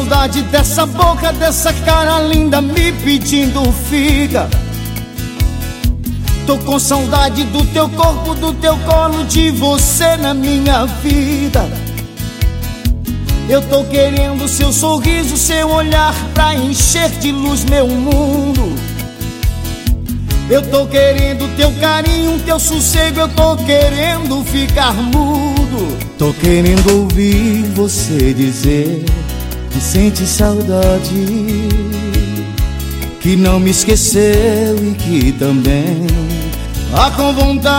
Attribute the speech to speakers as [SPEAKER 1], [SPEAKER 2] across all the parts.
[SPEAKER 1] saudade dessa boca, dessa cara linda me pedindo fica. Tô com saudade do teu corpo, do teu colo, de você na minha vida. Eu tô querendo seu sorriso, seu olhar pra encher de luz meu mundo. Eu tô querendo teu carinho, teu sossego, eu tô querendo ficar mudo. Tô querendo ouvir você dizer que sente saudade, que não me esqueceu e que também tá com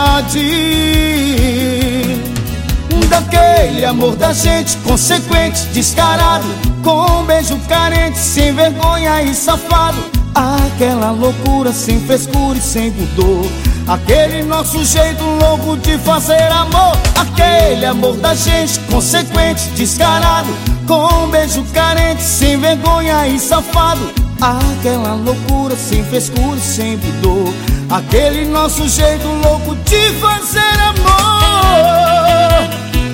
[SPEAKER 1] vontade daquele amor da gente, consequente, descarado, com um beijo carente, sem vergonha e safado. Aquela loucura sem frescura e sem pudor, aquele nosso jeito louco de fazer amor. Aquele amor da gente, consequente, descarado, com um beijo carente, sem vergonha e safado. Aquela loucura sem frescura e sem pudor, aquele nosso jeito louco de fazer amor.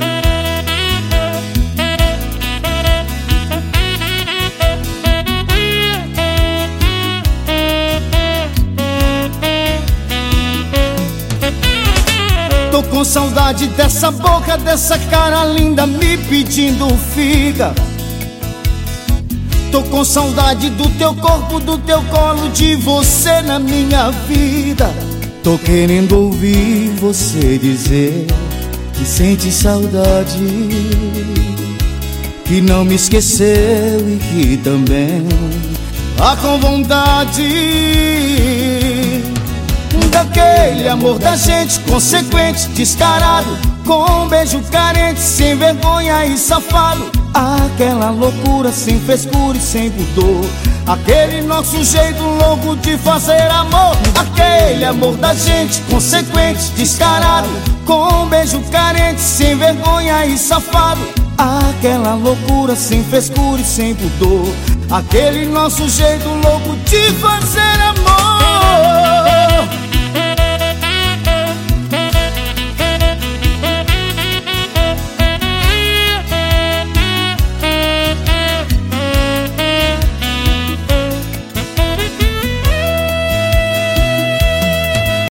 [SPEAKER 1] Tô com saudade dessa boca, dessa cara linda me pedindo fica. Tô com saudade do teu corpo, do teu colo, de você na minha vida. Tô querendo ouvir você dizer que sente saudade, que não me esqueceu e que também tá com vontade daquele amor da gente, consequente, descarado, com um beijo carente, sem vergonha e safado. Aquela loucura sem frescura e sem pudor, aquele nosso jeito louco de fazer amor. Aquele amor da gente, consequente, descarado, com um beijo carente, sem vergonha e safado. Aquela loucura sem frescura e sem pudor, aquele nosso jeito louco de fazer amor.